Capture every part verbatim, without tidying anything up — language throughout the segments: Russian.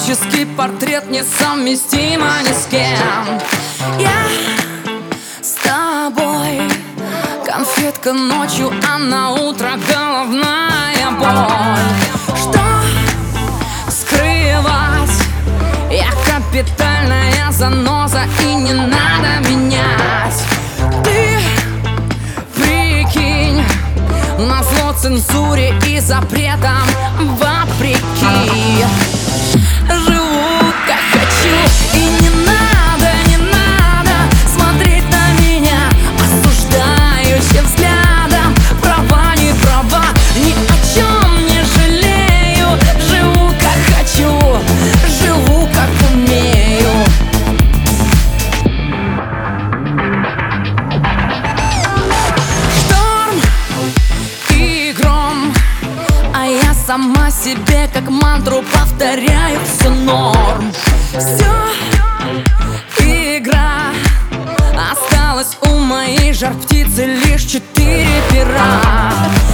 Графический портрет несовместимо ни с кем. Я с тобой, конфетка ночью, а на утро головная боль. Что скрывать? Я капитальная заноза, и не надо менять. Ты прикинь, назло цензуре и запретам вопреки. Живу как хочу, и не надо, не надо смотреть на меня осуждающим взглядом. Права, не права, ни о чем не жалею. Живу как хочу, живу как умею. Шторм и гром, а я сама себе как мантру повторяю: все норм, все игра. Осталось у моей жар-птицы лишь четыре пера.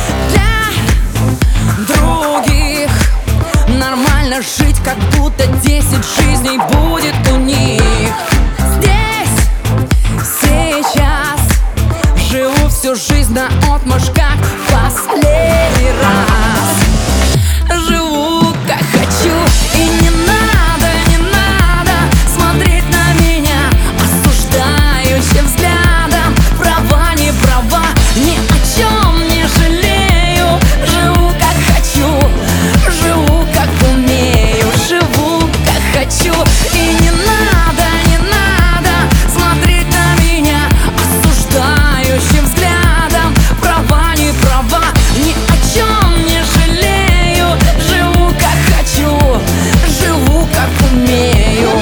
Для других нормально жить, как будто десять жизней будет у них. Здесь, сейчас живу всю жизнь наотмашь, как последний раз. Живу как хочу, и не надо, не надо смотреть на меня осуждающим взглядом. Права, не права, ни о чем не жалею. Живу как хочу, живу как умею. Живу как хочу, и не надо, не надо смотреть на меня осуждающим взглядом. Права, не права, ни о чем не жалею. Живу как хочу, живу как умею.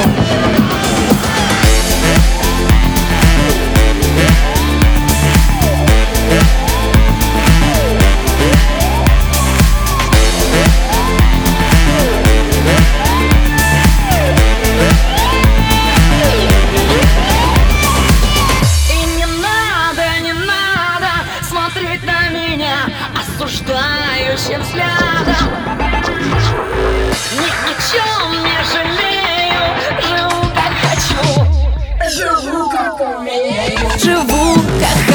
И не надо, не надо смотреть на меня осуждающим взглядом. Ни о чем не жалею. Живу как хочу, живу как умею. Живу как